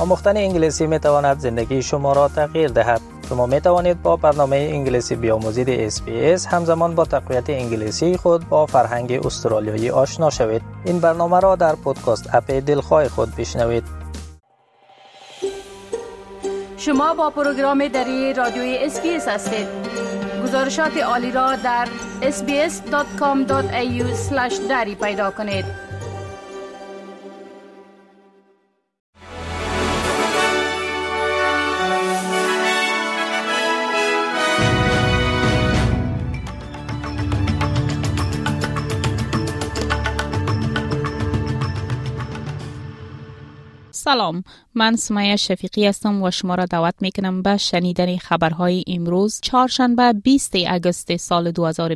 آموختن انگلیسی می تواند زندگی شما را تغییر دهد. شما می توانید با برنامه انگلیسی بیاموزید SBS همزمان با تقویت انگلیسی خود با فرهنگ استرالیایی آشنا شوید. این برنامه را در پادکست اپ دلخواه خود بشنوید. شما با پروگرام دری رادیوی SBS هستید. گزارشات عالی را در sbs.com.au/dari پیدا کنید. سلام، من سمیه شفیقی هستم و شما را دعوت میکنم به شنیدن خبرهای امروز چهارشنبه 20 اگست سال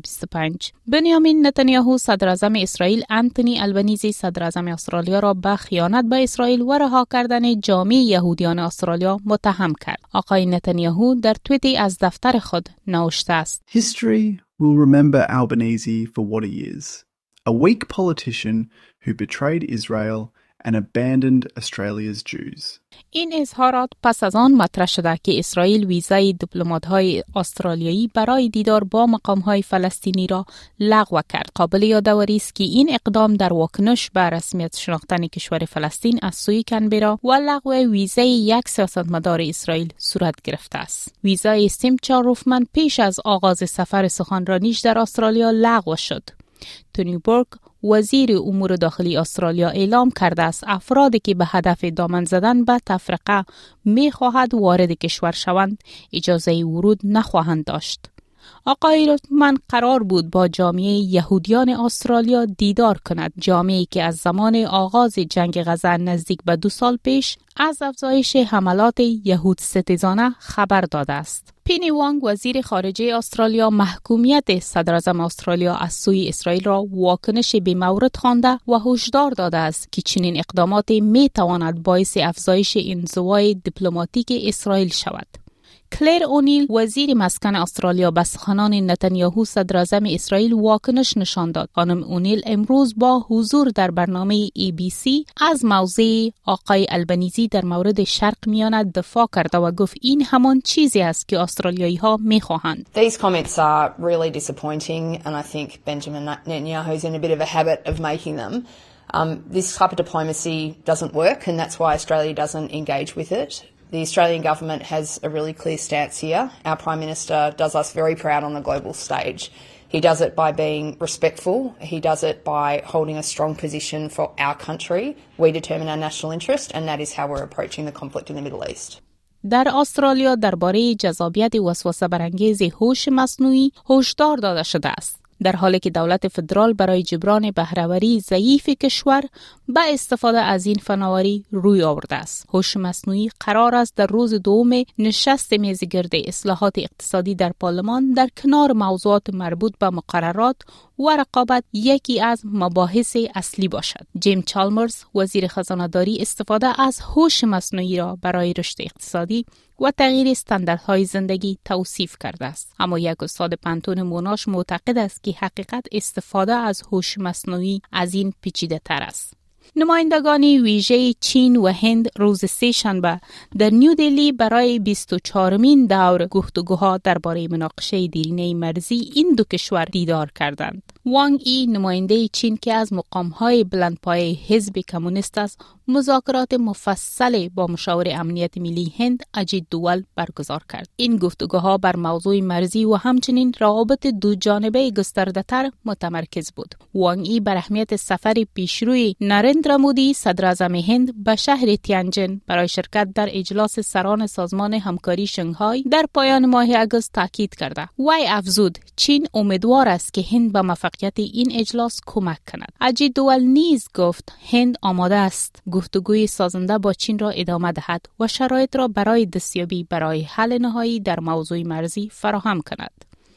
2025. بنیامین نتانیاهو صدر اعظم اسرائیل انتونی البنیزی صدر اعظم استرالیا را به خیانت به اسرائیل و رها کردن جامعه یهودیان استرالیا متهم کرد. آقای نتانیاهو در توییتی از دفتر خود نوشته است: History will remember Albanese for what he is, a weak politician who betrayed Israel and abandoned Australia's Jews. این اظهارات پس از آن مطرح شده که اسرائیل ویزای دیپلمات‌های استرالیایی برای دیدار با مقام‌های فلسطینی را لغو کرد. قابل یادآوری است که این اقدام در واکنش به رسمیت شناختن کشور فلسطین از سوی کانبرا و لغو ویزای یک سیاستمدار اسرائیل صورت گرفته است. ویزای سیم چاروفمن پیش از آغاز سفر سخنرانیش در استرالیا لغو شد. تونی بورک وزیر امور داخلی استرالیا اعلام کرده است افرادی که به هدف دامن زدن به تفرقه می‌خواهد وارد کشور شوند اجازه ورود نخواهند داشت. آقای روتمن قرار بود با جامعه یهودیان استرالیا دیدار کند، جامعه‌ای که از زمان آغاز جنگ غزه نزدیک به 2 سال پیش از افزایش حملات یهود ستیزانه خبر داده است. پینی وانگ وزیر خارجه استرالیا محکومیت صدر اعظم استرالیا از سوی اسرائیل را واکنش بی‌مورد خوانده و هشدار داده است که چنین اقداماتی می‌تواند باعث افزایش انزوای دیپلماتیک اسرائیل شود. کلیر اونیل وزیر مسکن استرالیا به سخنان نتانیاهو صدر اعظم اسرائیل واکنش نشان داد. خانم اونیل امروز با حضور در برنامه ABC از موضع آقای البنیزی در مورد شرق میانه دفاع کرد و گفت این همان چیزی است که استرالیایی ها میخواهند. These comments are really disappointing and I think Benjamin Netanyahu is in a bit of a habit of making them. This type of diplomacy doesn't work and that's why Australia doesn't engage with it. The Australian government has a really clear stance here. Our Prime Minister does us very proud on the global stage. He does it by being respectful. He does it by holding a strong position for our country. We determine our national interest and that is how we're approaching the conflict in the Middle East. در استرالیا درباره جذابیت وسوسه برانگیز هوش مصنوعی هشدار داده شده است. در حالی که دولت فدرال برای جبران بهره‌وری ضعیف کشور به استفاده از این فناوری روی آورده است. هوش مصنوعی قرار است در روز دوم نشست میزگرد اصلاحات اقتصادی در پارلمان در کنار موضوعات مربوط به مقررات و رقابت یکی از مباحث اصلی باشد. جیم چالمرز وزیر خزانه‌داری استفاده از هوش مصنوعی را برای رشد اقتصادی و تغییر استانداردهای زندگی توصیف کرده است. اما یک استاد پانتون موناش معتقد است که حقیقت استفاده از هوش مصنوعی از این پیچیده تر است. نمایندگان ویژه چین و هند روز سه‌شنبه در نیودلهی برای 24مین دور گفتگوها درباره مناقشه دیرینه مرزی این دو کشور دیدار کردند. وانگ ای نماینده چین که از مقام‌های بلندپایه حزب کمونیست است، مذاکرات مفصل با مشاور امنیت ملی هند اجیت دوول برگزار کرد. این گفتگوها بر موضوع مرزی و همچنین روابط دو جانبه گسترده‌تر متمرکز بود. وانگ ای بر اهمیت سفر پیشروی نریندرا مودی صدر اعظم هند به شهر تیانجن برای شرکت در اجلاس سران سازمان همکاری شنگهای در پایان ماه آگوست تاکید کرده. وی افزود چین امیدوار است که هند به موفقیت این اجلاس کمک کند. اجیت دوول نیز گفت هند آماده است گفتگوی سازنده با چین را ادامه دهد و شرایط را برای دستیابی برای حل نهایی در موضوع مرزی فراهم کند.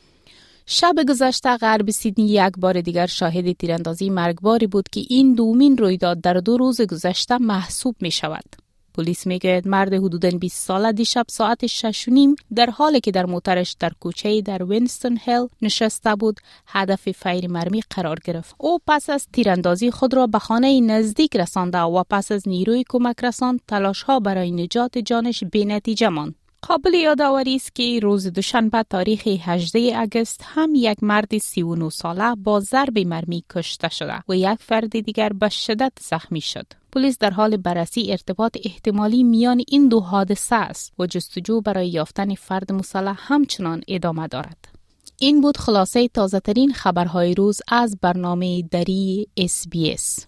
شب گذشته غرب سیدنی یک بار دیگر شاهد تیراندازی مرگباری بود که این دومین رویداد در 2 روز گذشته محسوب می شود. پلیس میگوید مرد حدوداً 20 ساله دیشب ساعت 6:30 در حالی که در موترش در کوچه در وینستون هیل نشسته بود هدف فیر مرمی قرار گرفت. او پس از تیراندازی خود را به خانه نزدیک رسانده و پس از نیروی کمک رسان تلاش‌ها برای نجات جانش بی‌نتیجه ماند. قابل یادآوری است که روز دوشنبه تاریخ 18 اگست هم یک مرد 39 ساله با ضرب مرمی کشته شده و یک فرد دیگر به شدت زخمی شد. پلیس در حال بررسی ارتباط احتمالی میان این دو حادثه است و جستجو برای یافتن فرد مسلح همچنان ادامه دارد. این بود خلاصه تازه ترین خبرهای روز از برنامه دری SBS.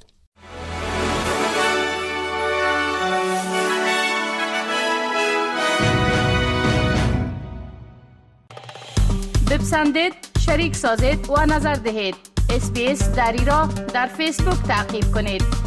بپسندید، شریک سازید و نظر دهید. SBS دری را در فیسبوک تعقیب کنید.